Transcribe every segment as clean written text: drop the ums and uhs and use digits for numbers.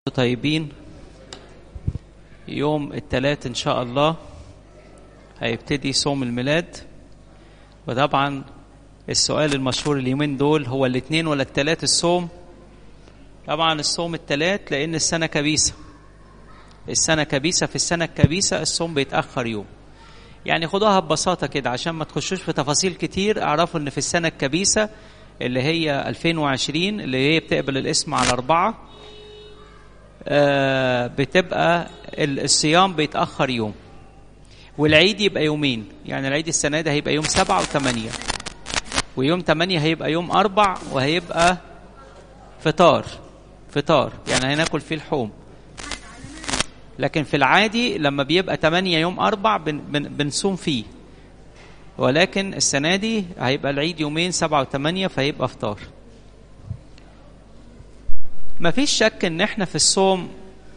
طيبين. يوم الثلاث إن شاء الله هيبتدي صوم الميلاد، وطبعا السؤال المشهور اليومين دول هو الاثنين ولا الثلاث الصوم؟ طبعا الصوم الثلاث، لأن السنة كبيسة. السنة كبيسة، في السنة الكبيسة الصوم بيتأخر يوم. يعني خدوها ببساطة كده عشان ما تخشوش في تفاصيل كتير. اعرفوا ان في السنة الكبيسة اللي هي 2020 اللي هي بتقبل الاسم على 4 بتبقى الصيام بيتأخر يوم، والعيد يبقى يومين. يعني العيد السنة ده هيبقى يوم 7 و8، ويوم 8 هيبقى يوم 4 وهيبقى فطار يعني هناكل فيه لحوم. لكن في العادي لما بيبقى 8 يوم 4 بنصوم فيه، ولكن السنة دي هيبقى العيد يومين 7 و8 فهيبقى فطار. مفيش شك ان احنا في الصوم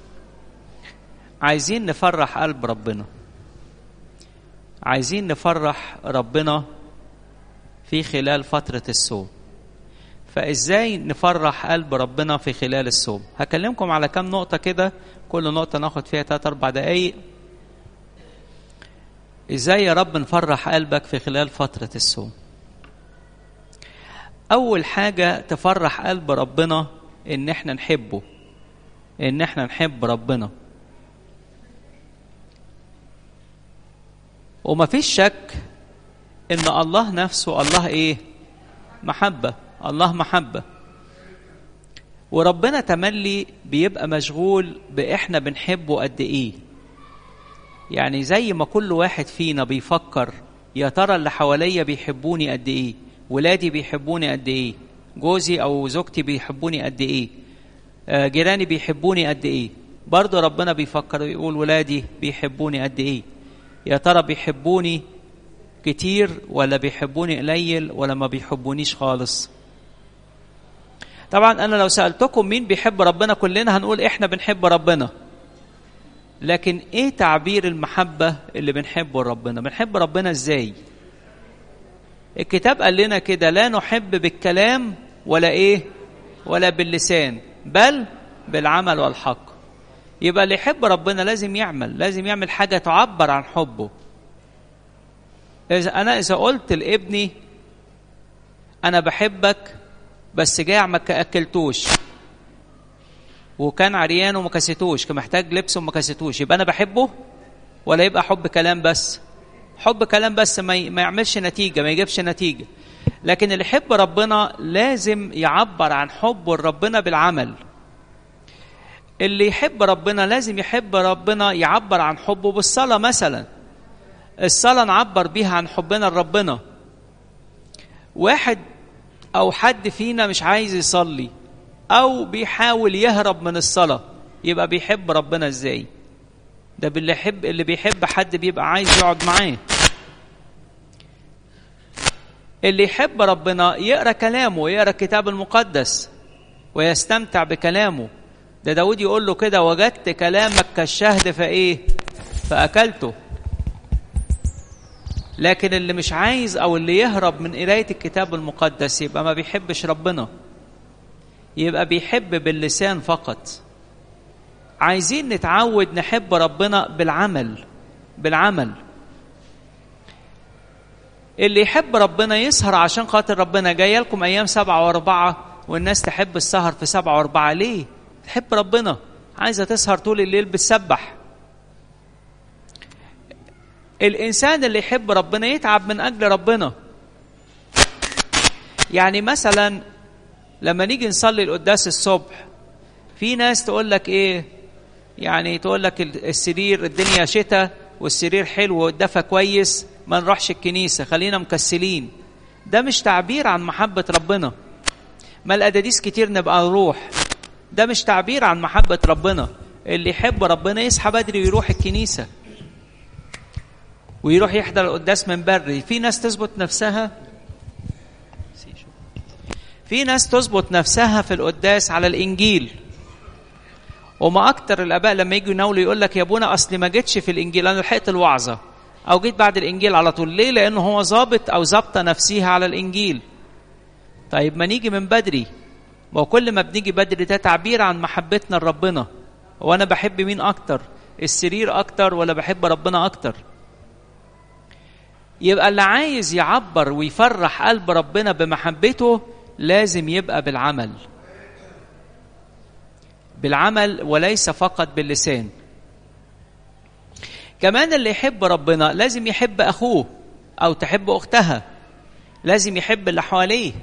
عايزين نفرح قلب ربنا، عايزين نفرح ربنا في خلال فترة الصوم. فازاي نفرح قلب ربنا في خلال الصوم؟ هكلمكم على كام نقطة كده، كل نقطة ناخد فيها 3-4 دقايق. ازاي يا رب نفرح قلبك في خلال فترة الصوم؟ اول حاجة تفرح قلب ربنا ان احنا نحبه، ان احنا نحب ربنا. ومفيش شك ان الله نفسه الله ايه؟ محبة. الله محبة، وربنا تملي بيبقى مشغول بإحنا بنحبه قد إيه. يعني زي ما كل واحد فينا بيفكر يا ترى اللي حواليا بيحبوني قد إيه، ولادي بيحبوني قد إيه، جوزي أو زوجتي بيحبوني قد إيه، جيراني بيحبوني قد إيه. برضو ربنا بيفكر ويقول ولادي بيحبوني قد إيه. يا ترى بيحبوني كتير ولا بيحبوني قليل ولا ما بيحبونيش خالص؟ طبعا أنا لو سألتكم مين بيحب ربنا كلنا هنقول إحنا بنحب ربنا. لكن إيه تعبير المحبة اللي بنحبه ربنا؟ بنحب ربنا إزاي؟ الكتاب قال لنا كده: لا نحب بالكلام ولا إيه ولا باللسان بل بالعمل والحق. يبقى اللي يحب ربنا لازم يعمل حاجة تعبر عن حبه. إذا قلت لابني أنا بحبك بس جاع ما أكلتوش، وكان عريان وما كسيتوش، كان محتاج لبس وما كسيتوش، يبقى أنا بحبه؟ ولا يبقى حب كلام بس؟ حب كلام بس ما يعملش نتيجة، ما يجيبش نتيجة. لكن اللي يحب ربنا لازم يعبر عن حبه لربنا بالعمل. اللي يحب ربنا لازم يحب ربنا يعبر عن حبه بالصلاة مثلا. الصلاة نعبر بيها عن حبنا لربنا. واحد أو حد فينا مش عايز يصلي أو بيحاول يهرب من الصلاة، يبقى بيحب ربنا إزاي؟ ده اللي بيحب حد بيبقى عايز يقعد معاه. اللي يحب ربنا يقرأ كلامه، يقرأ الكتاب المقدس ويستمتع بكلامه. ده داود يقول له كده: وجدت كلامك كالشهد فإيه؟ فأكلته. لكن اللي مش عايز أو اللي يهرب من قراية الكتاب المقدس يبقى ما بيحبش ربنا، يبقى بيحب باللسان فقط. عايزين نتعود نحب ربنا بالعمل. اللي يحب ربنا يسهر عشان خاطر ربنا. جايه لكم أيام 7 و4 والناس تحب السهر في 7 و4. ليه؟ تحب ربنا، عايزة تسهر طول الليل بتسبح. الإنسان اللي يحب ربنا يتعب من أجل ربنا. يعني مثلا لما نيجي نصلي القداس الصبح، في ناس تقول لك إيه؟ يعني تقول لك السرير الدنيا شتاء والسرير حلو والدفى كويس، ما نروحش الكنيسة، خلينا مكسلين. ده مش تعبير عن محبة ربنا. ما القداديس كتير نبقى نروح، ده مش تعبير عن محبة ربنا. اللي يحب ربنا يصحى بدري ويروح الكنيسة ويروح يحضر القداس من بري. في ناس تظبط نفسها في القداس على الإنجيل. وما أكتر الآباء لما يجوا يناولوا يقول لك: يا ابونا أصلي ما جيتش في الإنجيل، أنا لحقت الوعظة أو جيت بعد الإنجيل على طول. ليه؟ لأنه هو ظابط أو ظابطة نفسيها على الإنجيل. طيب ما نيجي من بدري. وكل ما بنيجي بدري ده تعبير عن محبتنا لربنا. هو أنا بحب مين أكتر؟ السرير أكتر ولا بحب ربنا أكتر؟ يبقى اللي عايز يعبر ويفرح قلب ربنا بمحبته لازم يبقى بالعمل وليس فقط باللسان. كمان اللي يحب ربنا لازم يحب أخوه أو تحب أختها، لازم يحب اللي حواليه.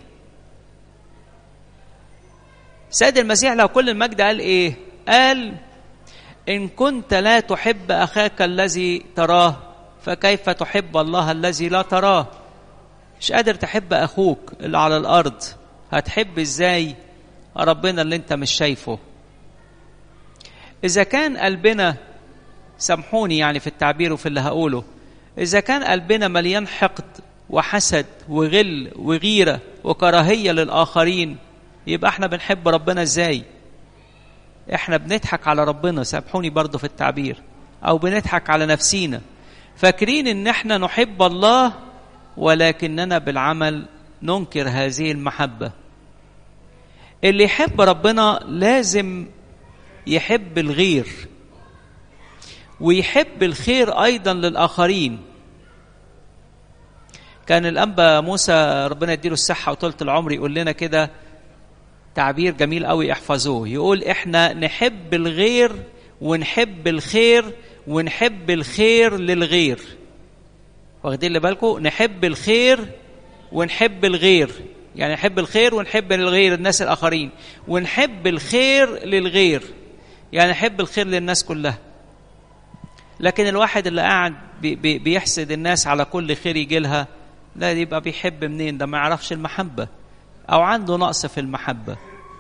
سيد المسيح له كل المجد قال إيه؟ قال إن كنت لا تحب أخاك الذي تراه فكيف تحب الله الذي لا تراه؟ مش قادر تحب أخوك اللي على الأرض، هتحب إزاي ربنا اللي أنت مش شايفه؟ إذا كان قلبنا، سامحوني يعني في التعبير وفي اللي هقوله، إذا كان قلبنا مليان حقد وحسد وغل وغيرة وكراهية للآخرين، يبقى احنا بنحب ربنا ازاي؟ احنا بنضحك على ربنا، سامحوني برضو في التعبير، أو بنضحك على نفسينا، فاكرين إن احنا نحب الله ولكننا بالعمل ننكر هذه المحبة. اللي يحب ربنا لازم يحب الغير ويحب الخير أيضا للآخرين. كان الأنبا موسى ربنا يديله الصحة وطولة العمر يقول لنا كده تعبير جميل قوي احفظوه، يقول احنا نحب الغير ونحب الخير ونحب الخير للغير. واخدين اللي بالكم؟ نحب الخير ونحب الغير، يعني نحب الخير ونحب الغير الناس الآخرين، ونحب الخير للغير، يعني نحب الخير للناس كلها. لكن الواحد اللي قاعد بيحسد الناس على كل خير يجي لها، لا يبقى بيحب منين؟ ده ما يعرفش المحبة أو عنده نقص في المحبة.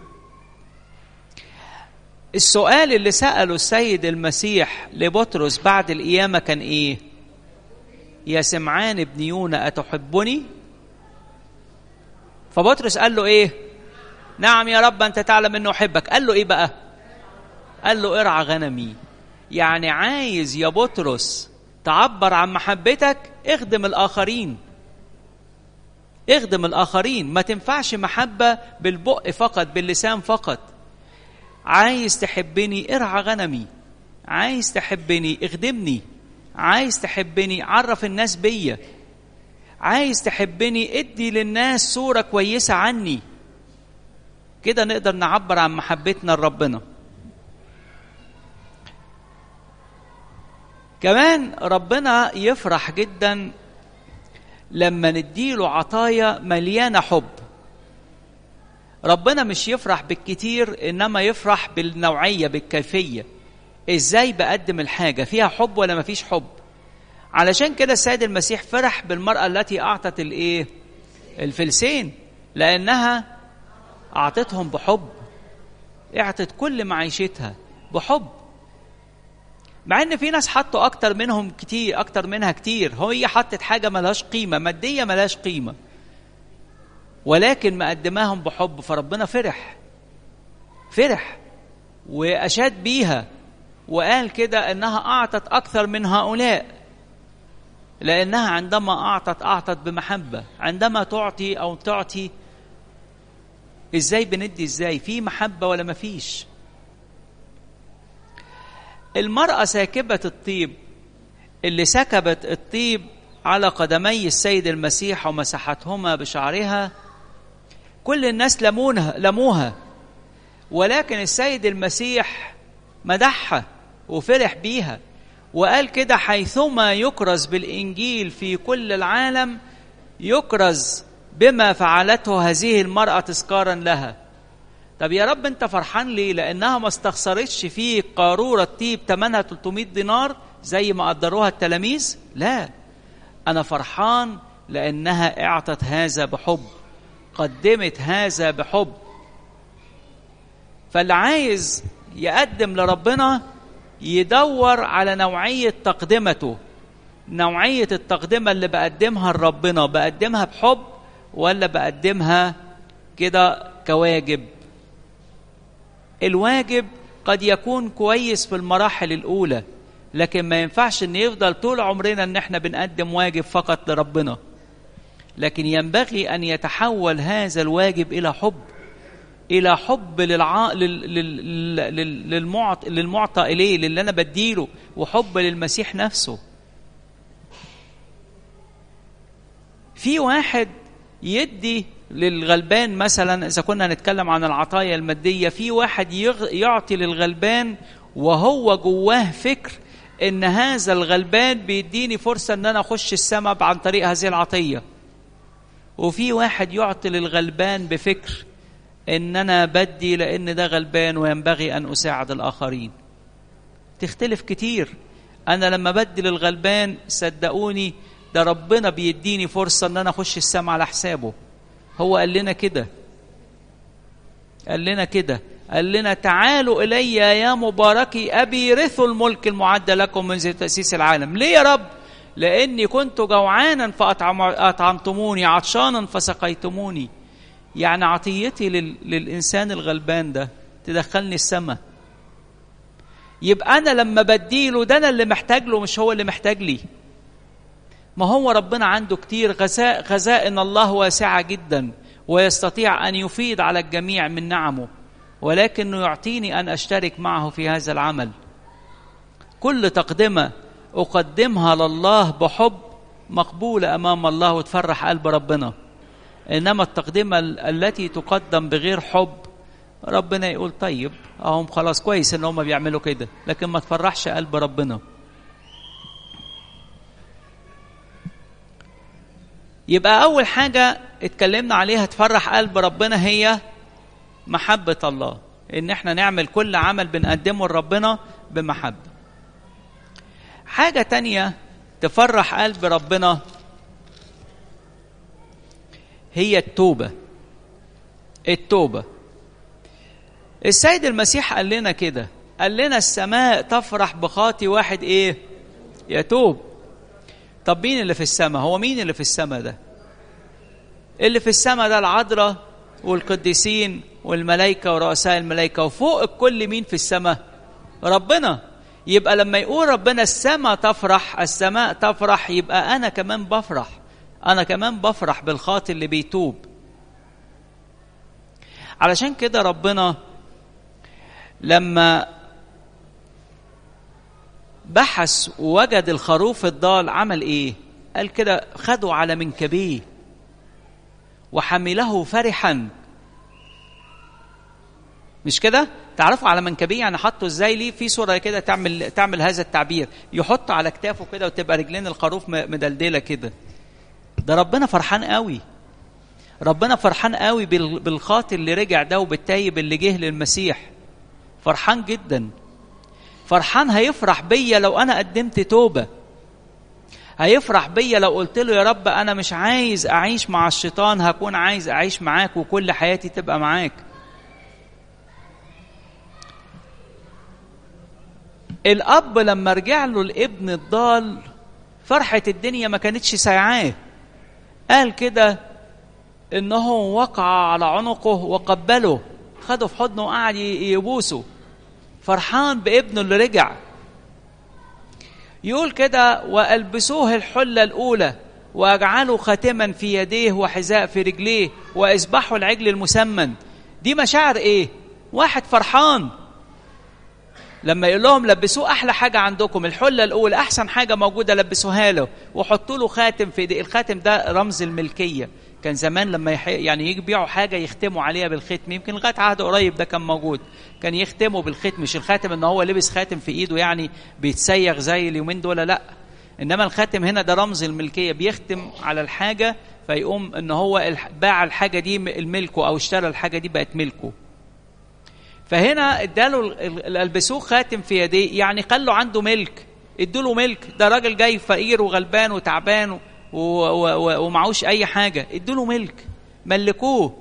السؤال اللي سأله السيد المسيح لبطرس بعد القيامة كان إيه؟ يا سمعان ابن يونا أتحبني؟ فبطرس قال له إيه؟ نعم يا رب أنت تعلم أنه أحبك. قال له إيه بقى؟ قال له ارعى غنمي. يعني عايز يا بطرس تعبر عن محبتك، اخدم الآخرين، اخدم الآخرين. ما تنفعش محبة بالبق فقط، باللسان فقط. عايز تحبني ارعى غنمي، عايز تحبني اخدمني، عايز تحبني عرف الناس بيا، عايز تحبني ادي للناس صورة كويسة عني. كده نقدر نعبر عن محبتنا لربنا. كمان ربنا يفرح جدا لما نديله عطايا مليانة حب. ربنا مش يفرح بالكتير، إنما يفرح بالنوعية، بالكيفية. إزاي بقدم الحاجة؟ فيها حب ولا ما فيش حب؟ علشان كده السيد المسيح فرح بالمرأة التي أعطت الإيه؟ الفلسين، لأنها أعطتهم بحب، أعطت كل معيشتها بحب. مع ان في ناس حطوا اكتر منهم كتير، اكتر منها كتير، هي حطت حاجه ملهاش قيمه ماديه، ملهاش قيمه، ولكن مقدماهم بحب. فربنا فرح واشاد بيها وقال كده انها اعطت اكثر من هؤلاء، لانها عندما اعطت بمحبه. عندما تعطي ازاي بندي؟ ازاي في محبه ولا ما فيش؟ المرأة ساكبة الطيب اللي سكبت الطيب على قدمي السيد المسيح ومسحتهما بشعرها، كل الناس لموها، ولكن السيد المسيح مدحها وفرح بيها وقال كده حيثما يكرز بالإنجيل في كل العالم يكرز بما فعلته هذه المرأة تذكارا لها. طب يا رب انت فرحان ليه؟ لانها ما استخسرتش فيه قارورة طيب ثمنها 300 دينار زي ما قدروها التلاميذ. لا، انا فرحان لانها اعطت هذا بحب، قدمت هذا بحب. فاللي عايز يقدم لربنا يدور على نوعية تقدمته، نوعية التقدمة اللي بقدمها لربنا، بقدمها بحب ولا بقدمها كده كواجب؟ الواجب قد يكون كويس في المراحل الأولى، لكن ما ينفعش ان يفضل طول عمرنا ان احنا بنقدم واجب فقط لربنا، لكن ينبغي ان يتحول هذا الواجب الى حب. إلى حب للمعطى إليه، للي أنا بديله، وحب للمسيح نفسه. في واحد يدي للغلبان مثلا، إذا كنا نتكلم عن العطايا المادية، في واحد يعطي للغلبان وهو جواه فكر إن هذا الغلبان بيديني فرصة إن أنا أخش السماء عن طريق هذه العطية. وفي واحد يعطي للغلبان بفكر إن أنا بدي لأن ده غلبان وينبغي أن أساعد الآخرين. تختلف كتير. أنا لما بدي للغلبان صدقوني ده ربنا بيديني فرصة إن أنا أخش السماء على حسابه. هو قال لنا كده، قال لنا تعالوا إلي يا مباركي أبي رثوا الملك المعد لكم منذ تأسيس العالم. ليه يا رب؟ لأني كنت جوعانا فأطعمتموني، عطشانا فسقيتموني. يعني عطيتي للإنسان الغلبان ده تدخلني السماء. يبقى أنا لما بديله ده أنا اللي محتاج له، مش هو اللي محتاج لي. ما هو ربنا عنده كتير خزائن الله واسعة جدا، ويستطيع أن يفيض على الجميع من نعمه، ولكنه يعطيني أن أشترك معه في هذا العمل. كل تقدمة أقدمها لله بحب مقبولة أمام الله وتفرح قلب ربنا. إنما التقدمة التي تقدم بغير حب ربنا يقول طيب أهم خلاص كويس إن هم بيعملوا كده، لكن ما تفرحش قلب ربنا. يبقى أول حاجة اتكلمنا عليها تفرح قلب ربنا هي محبة الله، إن احنا نعمل كل عمل بنقدمه لربنا بمحبة. حاجة تانية تفرح قلب ربنا هي التوبة. السيد المسيح قال لنا كده، قال لنا السماء تفرح بخاطي واحد ايه؟ يتوب. طب مين اللي في السماء؟ هو مين اللي في السماء ده؟ اللي في السماء ده العذراء والقديسين والملائكة ورؤساء الملائكة، وفوق الكل مين في السماء؟ ربنا. يبقى لما يقول ربنا السماء تفرح، يبقى أنا كمان بفرح بالخاطئ اللي بيتوب. علشان كده ربنا لما بحث ووجد الخروف الضال عمل ايه؟ قال كده خدوا على منكبيه وحمله فرحا. مش كده؟ تعرفوا على منكبيه يعني حطوا ازاي؟ ليه في صورة كده تعمل هذا التعبير، يحط على كتافه كده وتبقى رجلين الخروف مدلدلة كده. ده ربنا فرحان قوي، ربنا فرحان قوي بالخاطئ اللي رجع ده وبالتايب اللي جه للمسيح. فرحان جدا، فرحان. هيفرح بيا لو أنا قدمت توبة، هيفرح بيا لو قلت له يا رب أنا مش عايز أعيش مع الشيطان، هكون عايز أعيش معاك وكل حياتي تبقى معاك. الأب لما رجع له الابن الضال فرحة الدنيا ما كانتش سايعاه. قال كده إنه وقع على عنقه وقبله، خده في حضنه وقعد يبوسه، فرحان بابنه اللي رجع. يقول كده وألبسوه الحلة الأولى وأجعلوا خاتما في يديه وحذاء في رجليه وأذبحوا العجل المسمن. دي مشاعر إيه؟ واحد فرحان لما يقول لهم لبسوه أحلى حاجة عندكم، الحلة الأولى أحسن حاجة موجودة لبسوها له وحطوا له خاتم في يديه. الخاتم ده رمز الملكية. كان زمان لما يعني يبيعوا حاجة يختموا عليها بالختم، يمكن لغاية عهد قريب ده كان موجود، كان يختموا بالختم. مش الخاتم ان هو لبس خاتم في ايده يعني بيتسيغ زي اليومين دول، لا، انما الخاتم هنا ده رمز الملكية، بيختم على الحاجة فيقوم ان هو باع الحاجة دي الملكه او اشترى الحاجة دي بقت ملكه. فهنا اداله البسوه خاتم في يديه، يعني خلوا عنده ملك، ادوله ملك. ده راجل جاي فقير وغلبان وتعبان ومعوش اي حاجة، ادوله ملك، ملكوه.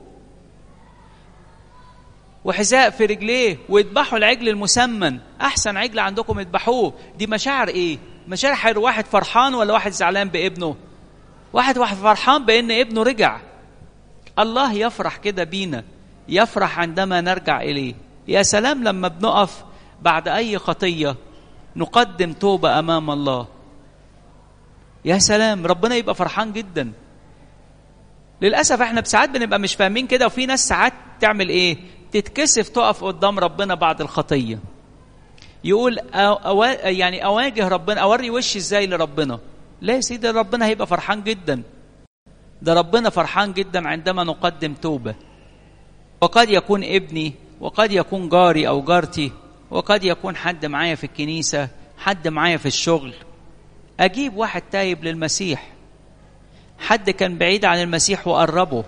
وحذاء في رجليه ويذبحوا العجل المسمن، احسن عجل عندكم اذبحوه. دي مشاعر ايه؟ مشاعر واحد فرحان ولا واحد زعلان بابنه؟ واحد فرحان بان ابنه رجع. الله يفرح كده بينا، يفرح عندما نرجع اليه. يا سلام لما بنقف بعد اي خطية نقدم توبة امام الله، يا سلام ربنا يبقى فرحان جدا. للأسف احنا بساعات بنبقى مش فاهمين كده، وفي ناس ساعات تعمل ايه؟ تتكسف تقف قدام ربنا بعد الخطية. يقول يعني أواجه ربنا، أوري وشي إزاي لربنا؟ لا يا سيدي، ربنا هيبقى فرحان جدا. ده ربنا فرحان جدا عندما نقدم توبة. وقد يكون ابني، وقد يكون جاري أو جارتي، وقد يكون حد معايا في الكنيسة، حد معايا في الشغل. أجيب واحد تايب للمسيح، حد كان بعيد عن المسيح وقربه.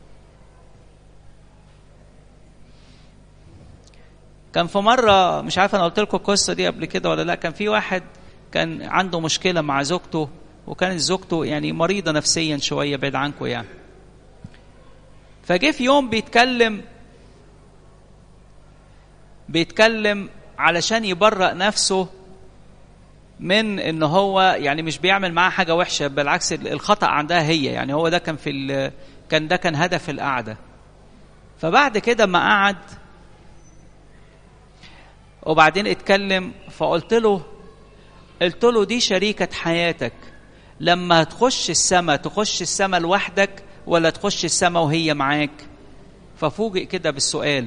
كان في مرة، مش عارف أنا قلت لكم القصة دي قبل كده ولا لا، كان في واحد كان عنده مشكلة مع زوجته، وكانت زوجته يعني مريضة نفسيا شوية بعيد عنكم يعني. فجه في يوم بيتكلم علشان يبرأ نفسه من ان هو يعني مش بيعمل معاه حاجة وحشة، بالعكس الخطأ عندها هي، يعني هو ده كان هدف القعدة. فبعد كده ما قعد وبعدين اتكلم، فقلت له دي شريكة حياتك، لما تخش السماء لوحدك ولا تخش السماء وهي معاك؟ ففوجئ كده بالسؤال.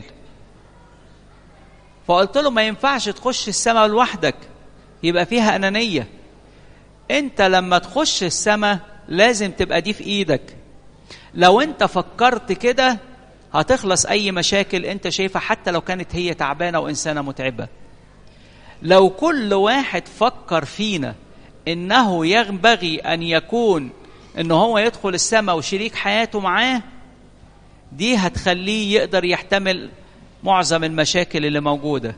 فقلت له ما ينفعش تخش السماء لوحدك، يبقى فيها أنانية. انت لما تخش السماء لازم تبقى دي في ايدك. لو انت فكرت كده هتخلص اي مشاكل انت شايفها، حتى لو كانت هي تعبانة وانسانة متعبة. لو كل واحد فكر فينا انه ينبغي ان يكون انه هو يدخل السماء وشريك حياته معاه، دي هتخليه يقدر يحتمل معظم المشاكل اللي موجودة.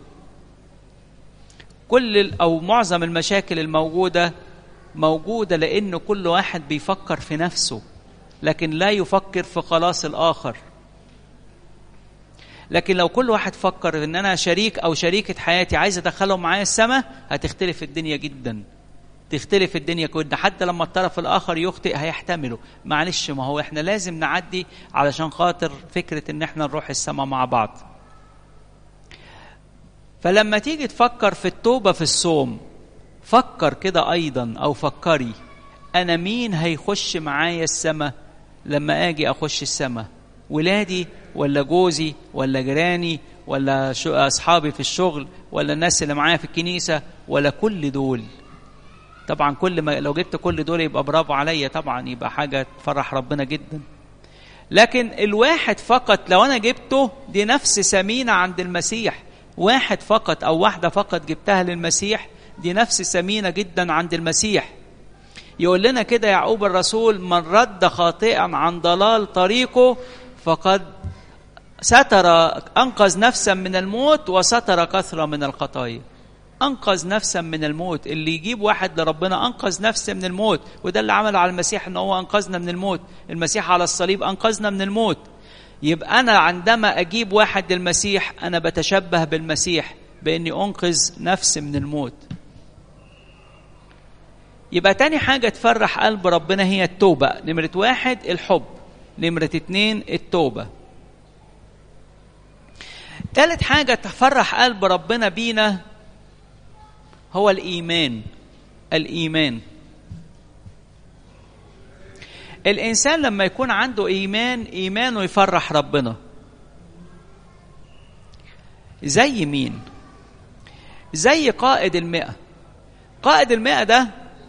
معظم المشاكل الموجودة لأنه كل واحد بيفكر في نفسه، لكن لا يفكر في خلاص الآخر. لكن لو كل واحد فكر إن أنا شريك أو شريكة حياتي عايز أدخلهم معايا السماء، هتختلف الدنيا جدا، تختلف الدنيا كلها. حتى لما الطرف الآخر يخطئ هيحتمله، معلش، ما هو إحنا لازم نعدي علشان خاطر فكرة إن إحنا نروح السماء مع بعض. فلما تيجي تفكر في التوبة في الصوم، فكر كده أيضا أو فكري، أنا مين هيخش معايا السماء لما أجي أخش السماء؟ ولادي ولا جوزي ولا جيراني ولا أصحابي في الشغل ولا الناس اللي معايا في الكنيسة ولا كل دول؟ طبعا لو جبت كل دول يبقى برافو عليا، طبعا يبقى حاجة تفرح ربنا جدا. لكن الواحد فقط لو أنا جبته، دي نفس ثمينة عند المسيح. واحد فقط أو واحدة فقط جبتها للمسيح، دي نفس ثمينة جدا عند المسيح. يقول لنا كده يعقوب الرسول: من رد خاطئا عن ضلال طريقه فقد أنقذ نفسا من الموت وستر كثرة من الخطايا. أنقذ نفسا من الموت. اللي يجيب واحد لربنا أنقذ نفسا من الموت، وده اللي عمله على المسيح، إنه هو أنقذنا من الموت. المسيح على الصليب أنقذنا من الموت. يبقى أنا عندما أجيب واحد للمسيح أنا بتشبه بالمسيح بإني أنقذ نفسي من الموت. يبقى تاني حاجة تفرح قلب ربنا هي التوبة. نمرة 1 الحب، نمرة 2 التوبة. ثالث حاجة تفرح قلب ربنا بينا هو الإيمان. الإيمان، الإنسان لما يكون عنده إيمانه يفرح ربنا. زي مين؟ زي قائد 100. قائد 100 ده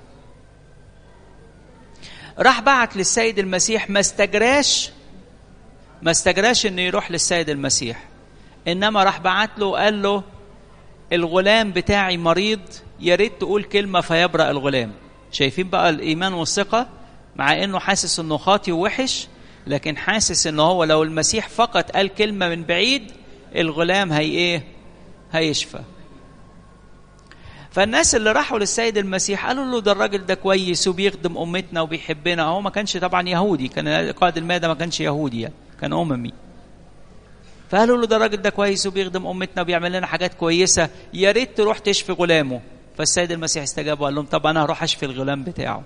راح بعت للسيد المسيح، ما استجراش انه يروح للسيد المسيح، انما راح بعت له قال له: الغلام بتاعي مريض، يا ريت تقول كلمة فيبرأ الغلام. شايفين بقى الإيمان والثقة؟ مع انه حاسس انه خاطي ووحش، لكن حاسس انه هو لو المسيح فقط قال كلمة من بعيد الغلام هيشفى. فالناس اللي راحوا للسيد المسيح قالوا له: ده الراجل ده كويس وبيخدم أمتنا وبيحبنا. هو ما كانش طبعا يهودي، كان قائد 100 ده ما كانش يهودي، كان أممي. فقالوا له: ده الراجل ده كويس وبيخدم أمتنا وبيعمل لنا حاجات كويسة، يا ريت تروح تشفي غلامه. فالسيد المسيح استجاب وقال لهم: طب أنا هروح أشفي الغلام بتاعه.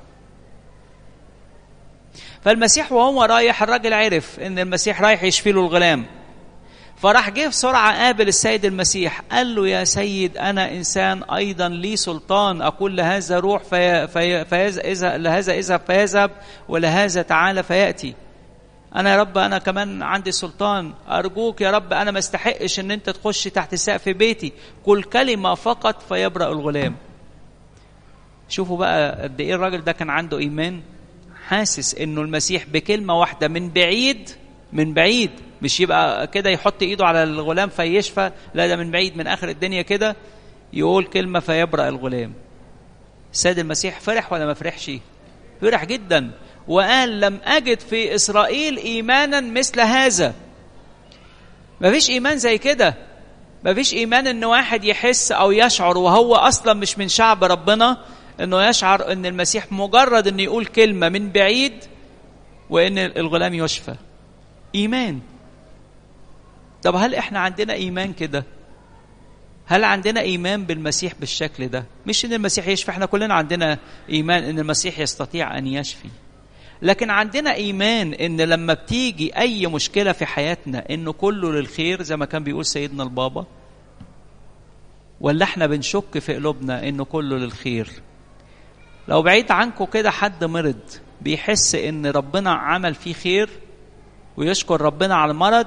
فالمسيح وهو رايح، الراجل عرف ان المسيح رايح يشفي له الغلام، فراح جه بسرعة قابل السيد المسيح، قال له: يا سيد، أنا إنسان أيضا لي سلطان أقول لهذا روح لهذا اذهب فيذهب ولهذا تعالى فيأتي. أنا يا رب أنا كمان عندي سلطان، أرجوك يا رب أنا ما استحقش إن أنت تخش تحت سقف بيتي، كل كلمة فقط فيبرأ الغلام. شوفوا بقى قد إيه الراجل ده كان عنده إيمان، حاسس إنه المسيح بكلمة واحدة من بعيد مش يبقى كده يحط إيده على الغلام فيشفى، لا ده من بعيد من آخر الدنيا كده يقول كلمة فيبرأ الغلام. السيد المسيح فرح ولا ما فرحش؟ فرح جدا، وقال لم أجد في إسرائيل إيمانا مثل هذا. مفيش إيمان زي كده، مفيش إيمان إن واحد يحس أو يشعر وهو أصلا مش من شعب ربنا، إنه يشعر إن المسيح مجرد إنه يقول كلمة من بعيد وإن الغلام يشفى. إيمان. طب هل إحنا عندنا إيمان كده؟ هل عندنا إيمان بالمسيح بالشكل ده؟ مش إن المسيح يشفي، إحنا كلنا عندنا إيمان إن المسيح يستطيع أن يشفي، لكن عندنا إيمان إن لما بتيجي أي مشكلة في حياتنا إنه كله للخير زي ما كان بيقول سيدنا البابا، ولا إحنا بنشك في قلوبنا إنه كله للخير؟ لو بعيد عنكم كده حد مرض بيحس إن ربنا عمل فيه خير ويشكر ربنا على المرض،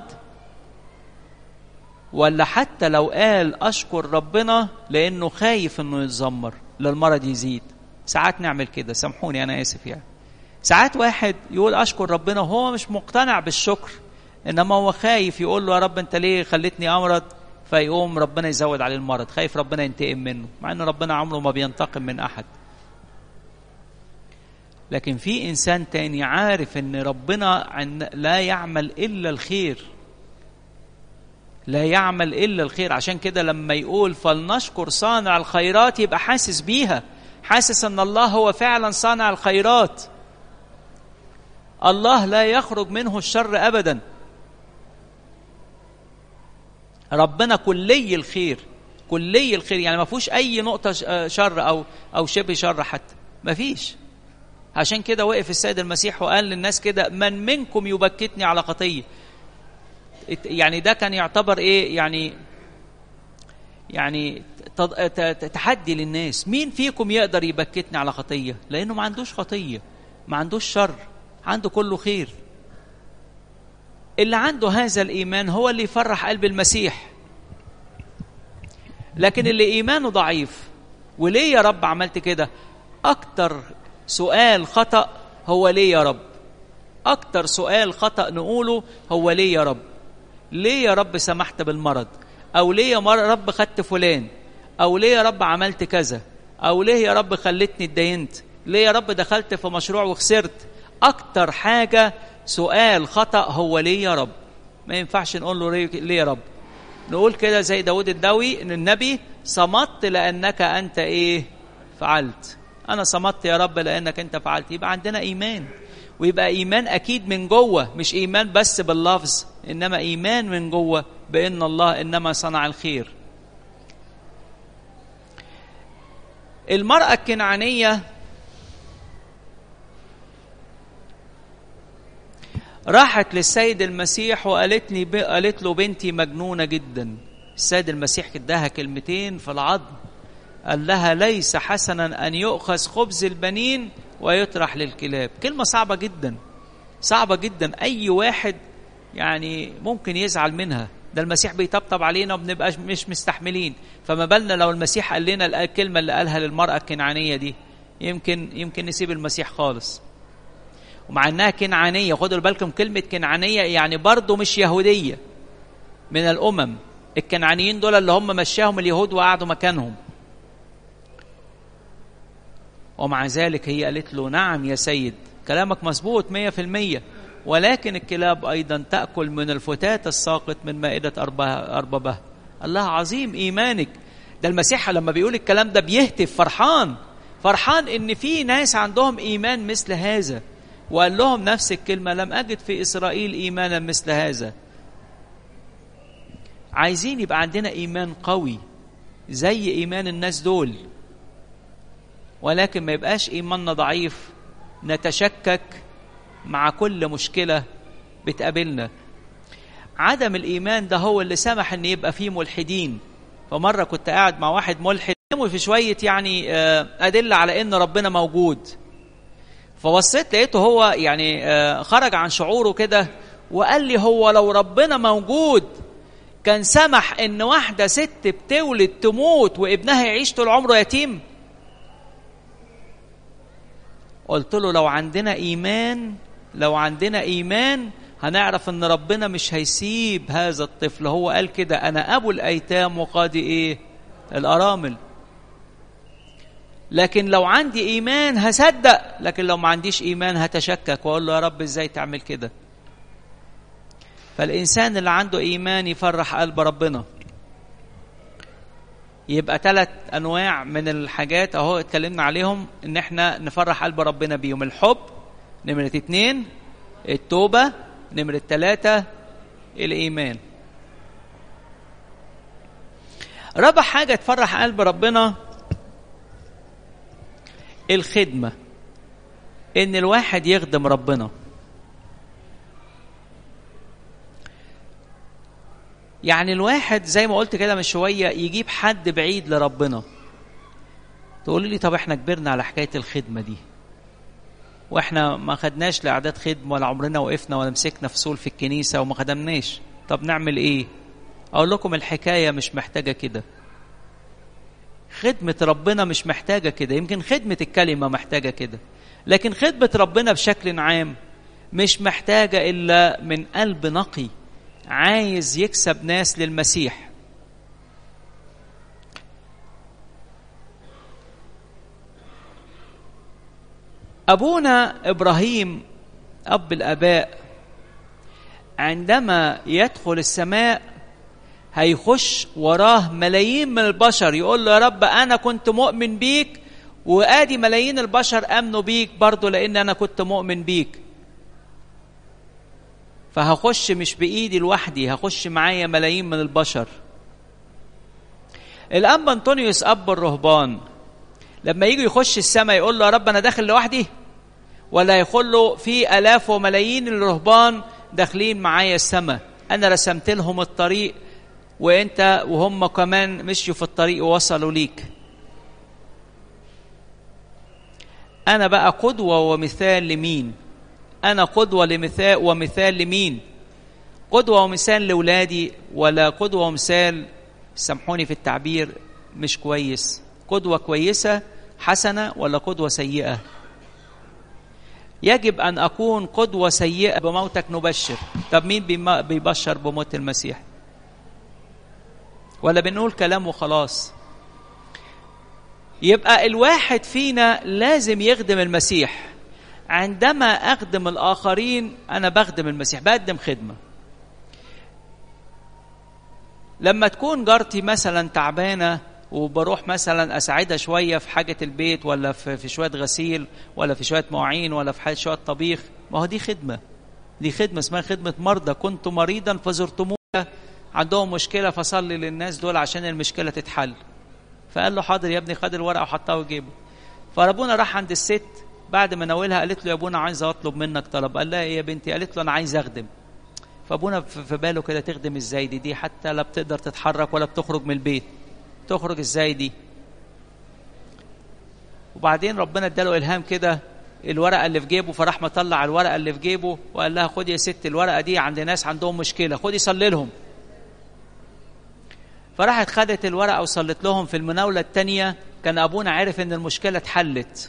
ولا حتى لو قال أشكر ربنا لأنه خايف إنه يتذمر للمرض يزيد؟ ساعات نعمل كده، سامحوني أنا آسف يعني. ساعات واحد يقول أشكر ربنا وهو مش مقتنع بالشكر، إنما هو خايف يقول له يا رب أنت ليه خلتني أمرض، فيقوم ربنا يزود عليه المرض، خايف ربنا ينتقم منه، مع إنه ربنا عمره ما بينتقم من أحد. لكن في إنسان تاني عارف إن ربنا لا يعمل إلا الخير، لا يعمل إلا الخير، عشان كده لما يقول فلنشكر صانع الخيرات يبقى حاسس بيها، حاسس أن الله هو فعلا صانع الخيرات. الله لا يخرج منه الشر أبدا، ربنا كلي الخير، كلي الخير، يعني ما فيهوش أي نقطة شر أو شبه شر حتى، ما فيش. عشان كده وقف السيد المسيح وقال للناس كده من منكم يبكتني على خطية. يعني ده كان يعتبر إيه؟ يعني تحدي للناس، مين فيكم يقدر يبكتني على خطية؟ لأنه ما عندوش خطية، ما عندوش شر، عنده كله خير. اللي عنده هذا الإيمان هو اللي يفرح قلب المسيح. لكن اللي إيمانه ضعيف، وليه يا رب عملت كده؟ أكتر سؤال خطأ هو ليه يا رب؟ أكتر سؤال خطأ نقوله هو ليه يا رب؟ ليه يا رب سمحت بالمرض؟ أو ليه يا رب خدت فلان؟ أو ليه يا رب عملت كذا؟ أو ليه يا رب خلتني اتدينت؟ ليه يا رب دخلت في مشروع وخسرت؟ أكتر حاجة سؤال خطأ هو ليه يا رب. ما ينفعش نقول له ليه يا رب، نقول كده زي داود الدوي إن النبي صمت لأنك أنت إيه فعلت. أنا صمت يا رب لأنك أنت فعلت. يبقى عندنا إيمان، ويبقى إيمان أكيد من جوه، مش إيمان بس باللفظ، إنما إيمان من جوه بأن الله إنما صنع الخير. المرأة الكنعانية راحت للسيد المسيح قالت له بنتي مجنونة جدا. السيد المسيح اداها كلمتين في العظم، قال لها ليس حسنا أن يؤخذ خبز البنين ويطرح للكلاب. كلمة صعبة جدا، صعبة جدا، أي واحد يعني ممكن يزعل منها. ده المسيح بيطبطب علينا وبنبقى مش مستحملين، فما بالنا لو المسيح قال لنا الكلمة اللي قالها للمرأة الكنعانية دي، يمكن نسيب المسيح خالص. ومع انها كنعانية، خدوا بالكم كلمة كنعانية يعني برضو مش يهودية، من الأمم. الكنعانيين دول اللي هم مشاهم اليهود وقعدوا مكانهم، ومع ذلك هي قالت له نعم يا سيد كلامك مظبوط 100%، ولكن الكلاب أيضا تأكل من الفتات الساقط من مائدة أربابها. الله عظيم إيمانك. ده المسيح لما بيقول الكلام ده بيهتف فرحان إن في ناس عندهم إيمان مثل هذا، وقال لهم نفس الكلمة لم أجد في إسرائيل إيمانا مثل هذا. عايزين يبقى عندنا إيمان قوي زي إيمان الناس دول، ولكن ما يبقاش إيماننا ضعيف نتشكك مع كل مشكلة بتقابلنا. عدم الإيمان ده هو اللي سمح أن يبقى فيه ملحدين. فمرة كنت قاعد مع واحد ملحد في شوية يعني أدلة على أن ربنا موجود، فبصيت لقيته هو يعني خرج عن شعوره كده وقال لي هو لو ربنا موجود كان سمح ان واحدة ست بتولد تموت وابنها يعيش طول عمره يتيم؟ قلت له لو عندنا ايمان هنعرف ان ربنا مش هيسيب هذا الطفل. هو قال كده انا ابو الايتام وقاضي ايه؟ الارامل. لكن لو عندي ايمان هصدق، لكن لو ما عنديش ايمان هتشكك واقول له يا رب ازاي تعمل كده؟ فالانسان اللي عنده ايمان يفرح قلب ربنا. يبقى 3 أنواع من الحاجات اهو اتكلمنا عليهم ان احنا نفرح قلب ربنا بيهم: الحب، نمرة 2 التوبة، نمرة 3 الايمان. رابع حاجة تفرح قلب ربنا الخدمة، ان الواحد يخدم ربنا. يعني الواحد زي ما قلت كده من شوية يجيب حد بعيد لربنا. تقول لي طب احنا كبرنا على حكاية الخدمة دي واحنا ما خدناش لأعداد خدمة ولا عمرنا وقفنا ولا مسكنا فصول في الكنيسة وما خدمناش، طب نعمل ايه؟ اقول لكم الحكاية مش محتاجة كده. خدمة ربنا مش محتاجة كده. يمكن خدمة الكلمة محتاجة كده، لكن خدمة ربنا بشكل عام مش محتاجة إلا من قلب نقي عايز يكسب ناس للمسيح. أبونا إبراهيم أب الآباء عندما يدخل السماء هيخش وراه ملايين من البشر يقول له يا رب أنا كنت مؤمن بيك وآدي ملايين البشر أمنوا بيك برضو لأن أنا كنت مؤمن بيك، فهخش مش بإيدي لوحدي، هخش معايا ملايين من البشر. الأنبا أنطونيوس أب الرهبان لما يجي يخش السماء يقول له يا رب أنا داخل لوحدي ولا يقول له في آلاف وملايين الرهبان داخلين معايا السماء، أنا رسمت لهم الطريق وأنت وهم كمان مشيوا في الطريق ووصلوا ليك. أنا بقى قدوة ومثال لمين؟ أنا قدوة ومثال لمين؟ قدوة ومثال لأولادي ولا قدوة ومثال، سامحوني في التعبير، مش كويس؟ قدوة كويسة حسنة ولا قدوة سيئة؟ يجب أن أكون قدوة سيئة. بموتك نبشر. طب مين بيبشر بموت المسيح؟ ولا بنقول كلام وخلاص؟ يبقى الواحد فينا لازم يخدم المسيح. عندما أخدم الآخرين أنا بخدم المسيح، بقدم خدمة. لما تكون جارتي مثلا تعبانة وبروح مثلا أساعدها شوية في حاجة البيت ولا في شوية غسيل ولا في شوية مواعين ولا في شوية طبيخ، ما هو دي خدمة. دي خدمة اسمها خدمة مرضى. كنت مريضا فزرتموه، عندهم مشكلة فصلي للناس دول عشان المشكلة تتحل. فقال له حاضر يا ابني، خد الورقة وحطها في جيبه. فربنا راح عند الست بعد ما ناولها قالت له يا ابونا عايز اطلب منك طلب. قال لها ايه يا بنتي؟ قالت له انا عايز اخدم. فابونا في باله كده تخدم ازاي دي حتى لا بتقدر تتحرك ولا بتخرج من البيت، تخرج ازاي دي؟ وبعدين ربنا اداله الهام كده الورقه اللي في جيبه، فراح مطلع الورقه اللي في جيبه وقال لها خدي يا ست الورقه دي عند ناس عندهم مشكله، خدي صلي لهم. فراحت خدت الورقه وصلت لهم. في المناوله الثانيه كان ابونا عرف ان المشكله اتحلت.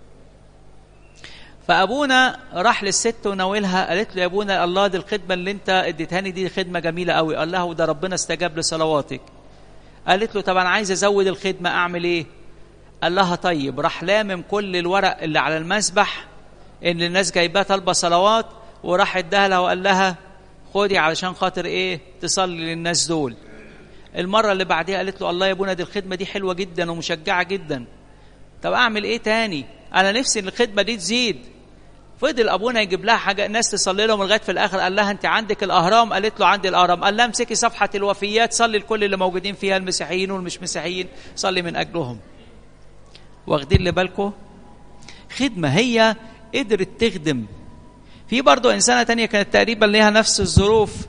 فابونا راح للست وناولها، قالت له يا ابونا الله دي الخدمه اللي انت اديتهاني دي خدمه جميله قوي. قال لها وده ربنا استجاب لصلواتك. قالت له طب انا عايز ازود الخدمه اعمل ايه؟ قال لها طيب. راح لامم كل الورق اللي على المسبح اللي الناس جايباه طالبه صلوات وراح اداها لها وقال لها خدي علشان خاطر ايه؟ تصلي للناس دول. المره اللي بعديها قالت له الله يا ابونا دي الخدمه دي حلوه جدا ومشجعه جدا، طب اعمل ايه تاني؟ انا نفسي ان الخدمه دي تزيد. فضل ابونا يجيب لها حاجه الناس تصلي لهم لغايه في الاخر قال لها انت عندك الاهرام؟ قالت له عندي الاهرام. قال لها امسكي صفحه الوفيات صلي لكل اللي موجودين فيها المسيحيين والمش مسيحيين، صلي من اجلهم. واخدين لي بالكم؟ خدمه هي قدرت تخدم. في برضو انسانه تانية كانت تقريبا ليها نفس الظروف،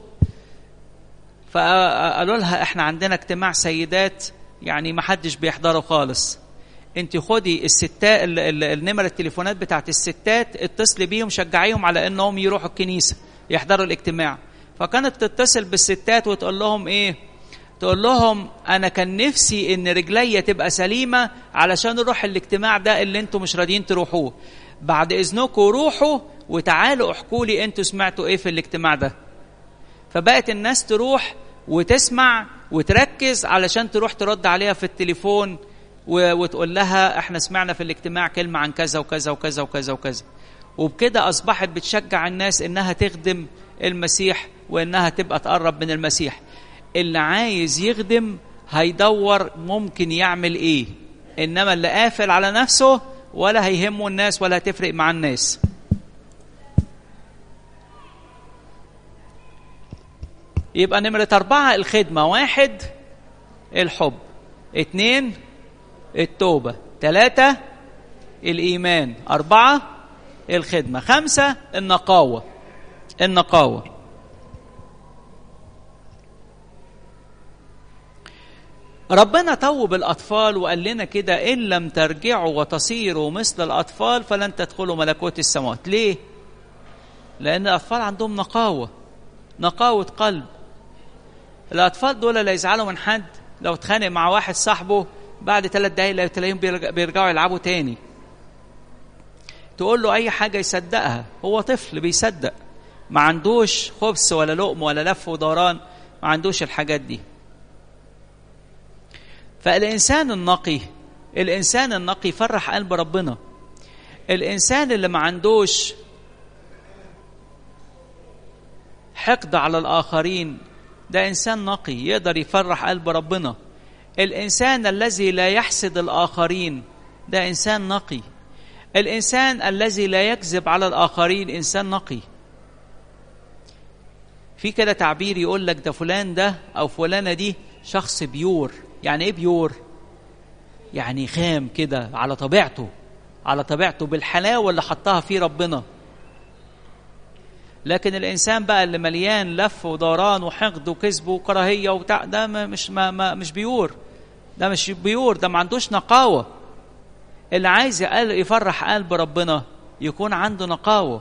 فقالوا لها احنا عندنا اجتماع سيدات يعني ما حدش بيحضره خالص، انت خدي الستات النمر التليفونات بتاعت الستات، اتصلي بيهم شجعيهم على انهم يروحوا الكنيسه يحضروا الاجتماع. فكانت تتصل بالستات وتقول لهم ايه؟ تقول لهم انا كان نفسي ان رجليا تبقى سليمه علشان نروح الاجتماع ده اللي انتم مش راضيين تروحوه. بعد اذنكم روحوا وتعالوا احكوا لي انتوا سمعتوا ايه في الاجتماع ده. فبقت الناس تروح وتسمع وتركز علشان تروح ترد عليها في التليفون وتقول لها احنا سمعنا في الاجتماع كلمة عن كذا وكذا وكذا وكذا وكذا. وبكده أصبحت بتشجع الناس إنها تخدم المسيح وإنها تبقى تقرب من المسيح. اللي عايز يخدم هيدور ممكن يعمل إيه، إنما اللي قافل على نفسه ولا هيهمه الناس ولا هتفرق مع الناس. يبقى نمرة 4 الخدمة. 1 الحب، 2 التوبة، 3 الإيمان، 4 الخدمة، 5 النقاوة. النقاوة ربنا توب الأطفال وقال لنا كده إن لم ترجعوا وتصيروا مثل الأطفال فلن تدخلوا ملكوت السماوات. ليه؟ لأن الأطفال عندهم نقاوة، نقاوة قلب. الأطفال دول لا يزعلوا من حد، لو اتخانق مع واحد صاحبه بعد 3 دقايق تلاقيهم بيرجعوا يلعبوا تاني. تقول له أي حاجة يصدقها، هو طفل بيصدق، ما عندوش خبث ولا لقم ولا لف ودوران، ما عندوش الحاجات دي. فالإنسان النقي، الإنسان النقي يفرح قلب ربنا. الإنسان اللي ما عندوش حقد على الآخرين ده إنسان نقي يقدر يفرح قلب ربنا. الإنسان الذي لا يحسد الآخرين ده إنسان نقي. الإنسان الذي لا يكذب على الآخرين إنسان نقي. في كده تعبير يقول لك ده فلان ده أو فلانة دي شخص بيور. يعني إيه بيور؟ يعني خام كده على طبيعته، على طبيعته بالحلاوة اللي حطها فيه ربنا. لكن الإنسان بقى اللي مليان لف ودوران وحقد وكذب وكراهية وبتاع ده مش بيور، ده مش بيور، ده ما عندوش نقاوة. اللي عايز يفرح قلب ربنا يكون عنده نقاوة.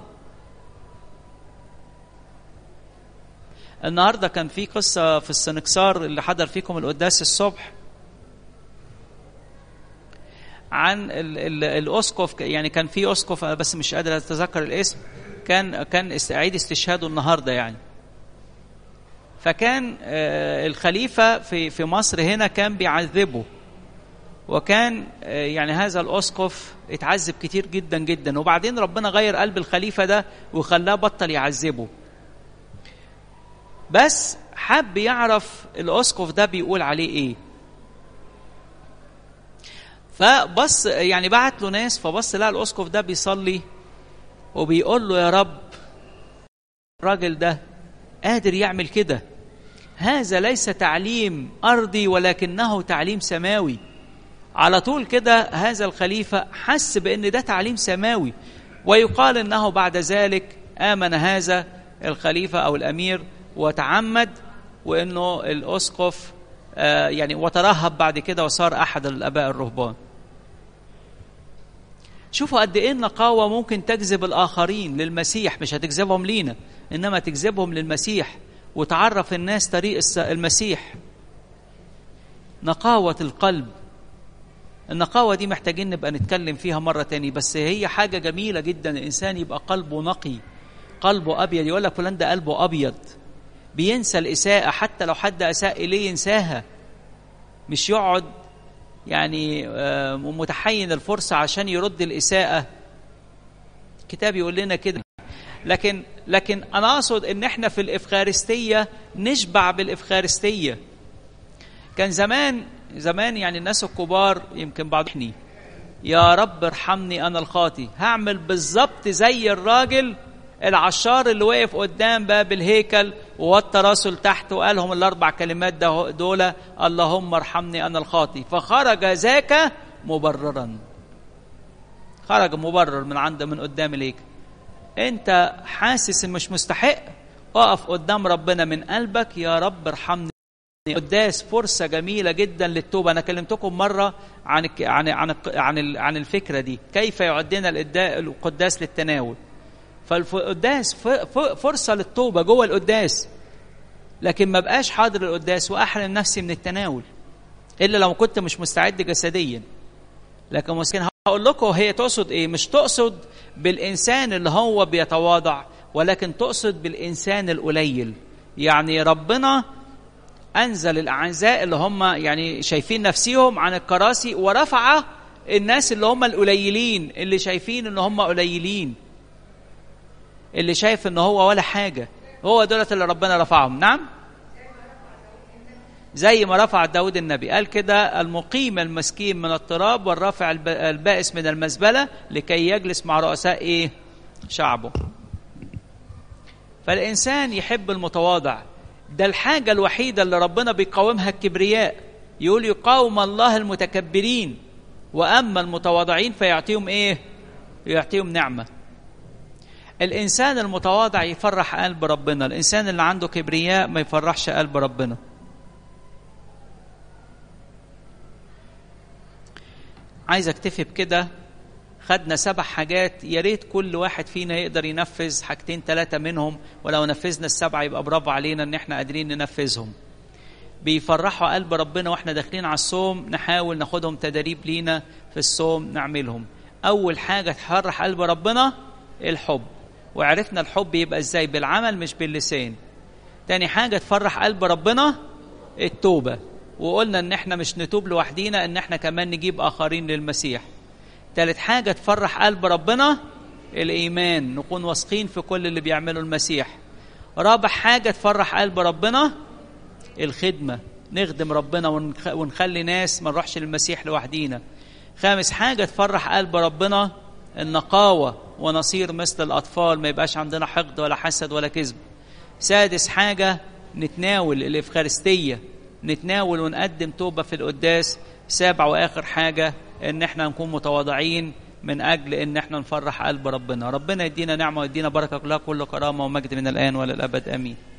النهاردة كان في قصة في السنكسار اللي حضر فيكم القداس الصبح عن الأسقف. يعني كان في أسقف بس مش قادر أتذكر الاسم، كان عيد استشهاده النهاردة يعني. فكان الخليفة في مصر هنا كان بيعذبه، وكان يعني هذا الأسقف اتعذب كتير جدا جدا، وبعدين ربنا غير قلب الخليفة ده وخلاه بطل يعذبه. بس حب يعرف الأسقف ده بيقول عليه ايه. فبص يعني بعت له ناس، فبص لقى الأسقف ده بيصلي وبيقول له يا رب الراجل ده قادر يعمل كده، هذا ليس تعليم أرضي ولكنه تعليم سماوي. على طول كده هذا الخليفة حس بأن ده تعليم سماوي. ويقال أنه بعد ذلك آمن هذا الخليفة أو الأمير وتعمد، وأنه الأسقف يعني وترهب بعد كده وصار أحد الآباء الرهبان. شوفوا قد إيه النقاوة ممكن تجذب الآخرين للمسيح، مش هتجذبهم لينا إنما تجذبهم للمسيح وتعرف الناس طريق المسيح. نقاوة القلب، النقاوة دي محتاجين نبقى نتكلم فيها مرة تاني، بس هي حاجة جميلة جدا الإنسان يبقى قلبه نقي، قلبه أبيض. يقول لك فلان ده قلبه أبيض، بينسى الإساءة، حتى لو حد أساء إليه ينساها، مش يقعد يعني متحين الفرصة عشان يرد الإساءة. الكتاب يقول لنا كده. لكن أنا أقصد إن إحنا في الإفخارستية نشبع بالإفخارستية. كان زمان يعني الناس الكبار يمكن بعضني يا رب ارحمني أنا الخاطي، هعمل بالظبط زي الراجل العشار اللي وقف قدام باب الهيكل ووطى راسه لتحت وقالهم ال4 كلمات دول اللهم ارحمني أنا الخاطي، فخرج ذاك مبررا. خرج مبرر من قدام الهيكل. انت حاسس مش مستحق، اقف قدام ربنا من قلبك يا رب ارحمني القداس فرصة جميلة جدا للتوبة. أنا كلمتكم مرة عن الفكرة دي، كيف يعدنا القداس للتناول. فالقداس فرصة للتوبة جوه القداس، لكن ما بقاش حاضر القداس وأحرم نفسي من التناول إلا لو كنت مش مستعد جسديا. لكن مسكين هقول لكم هي تقصد إيه؟ مش تقصد بالإنسان اللي هو بيتواضع، ولكن تقصد بالإنسان القليل. يعني ربنا أنزل الأعزاء اللي هم يعني شايفين نفسهم عن الكراسي، ورفع الناس اللي هم القليلين، اللي شايفين إن هم قليلين، اللي شايف إن هو ولا حاجة، هو دولة اللي ربنا رفعهم. نعم، زي ما رفع داود النبي، قال كده: المقيم المسكين من التراب والرافع البائس من المزبلة لكي يجلس مع رؤساء إيه؟ شعبه. فالإنسان يحب المتواضع. ده الحاجة الوحيدة اللي ربنا بيقاومها الكبرياء. يقول: يقاوم الله المتكبرين وأما المتواضعين فيعطيهم إيه؟ يعطيهم نعمة. الإنسان المتواضع يفرح قلب ربنا، الإنسان اللي عنده كبرياء ما يفرحش قلب ربنا. عايز اكتفي بكده. خدنا 7 حاجات، يا ريت كل واحد فينا يقدر ينفذ 2 3 منهم، ولو نفذنا ال7 يبقى برافو علينا ان احنا قادرين ننفذهم. بيفرحوا قلب ربنا واحنا داخلين على الصوم، نحاول ناخدهم تدريب لينا في الصوم نعملهم. اول حاجة تفرح قلب ربنا الحب، وعرفنا الحب يبقى ازاي؟ بالعمل مش باللسان. تاني حاجة تفرح قلب ربنا التوبة، وقلنا ان احنا مش نتوب لوحدينا، ان احنا كمان نجيب اخرين للمسيح. ثالث حاجة تفرح قلب ربنا الإيمان، نكون واثقين في كل اللي بيعمله المسيح. رابع حاجة تفرح قلب ربنا الخدمة، نخدم ربنا ونخلي ناس، ما نروحش للمسيح لوحدينا. خامس حاجة تفرح قلب ربنا النقاوة، ونصير مثل الأطفال، ما يبقاش عندنا حقد ولا حسد ولا كذب. سادس حاجة نتناول الإفخارستية، نتناول ونقدم توبة في القداس. سابع وآخر حاجة ان احنا نكون متواضعين من اجل ان احنا نفرح قلب ربنا. ربنا يدينا نعمة ويدينا بركة، كلها كل كرامة ومجد من الآن وللأبد، آمين.